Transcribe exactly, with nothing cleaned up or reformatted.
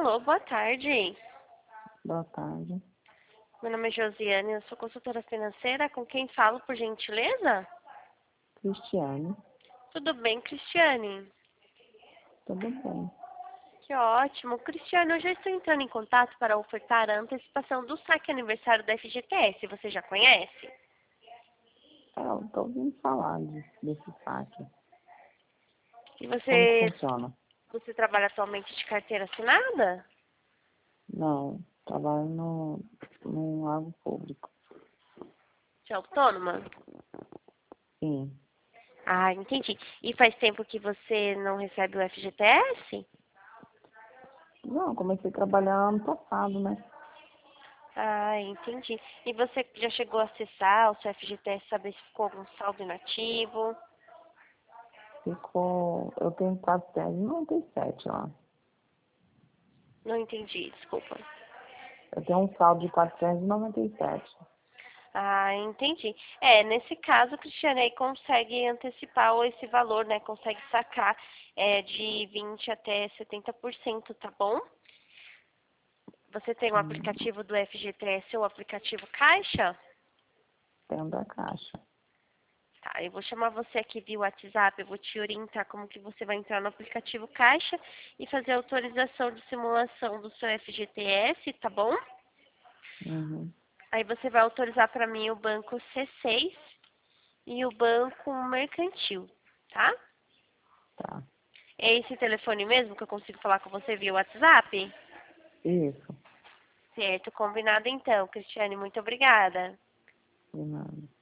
Alô, boa tarde. Boa tarde. Meu nome é Josiane, eu sou consultora financeira. Com quem falo, por gentileza? Cristiane. Tudo bem, Cristiane? Tudo bem. Que ótimo. Cristiane, eu já estou entrando em contato para ofertar a antecipação do saque aniversário da F G T S. Você já conhece? É, eu tô ouvindo falar de, desse saque. E Como que você, funciona? você trabalha atualmente de carteira assinada? Não, trabalho no, num algo público. Você é autônoma? Sim. Ah, entendi. E faz tempo que você não recebe o F G T S? Não, comecei a trabalhar ano passado, né? Ah, entendi. E você já chegou a acessar o seu F G T S, saber se ficou algum saldo inativo? Ficou. Eu tenho quatrocentos e noventa e sete lá. Não entendi, desculpa. Eu tenho um saldo de quatrocentos e noventa e sete. Ah, entendi. É, nesse caso, Cristiane, aí consegue antecipar o- esse valor, né? Consegue sacar é, de vinte até setenta por cento, tá bom? Você tem o Hum, aplicativo do F G T S ou o aplicativo Caixa? Tenho da Caixa. Tá, eu vou chamar você aqui via WhatsApp, eu vou te orientar como que você vai entrar no aplicativo Caixa e fazer a autorização de simulação do seu F G T S, tá bom? Uhum. Aí você vai autorizar para mim o banco C seis e o banco mercantil, tá? Tá. É esse telefone mesmo que eu consigo falar com você via WhatsApp? Isso. Certo, combinado então, Cristiane, muito obrigada. De nada.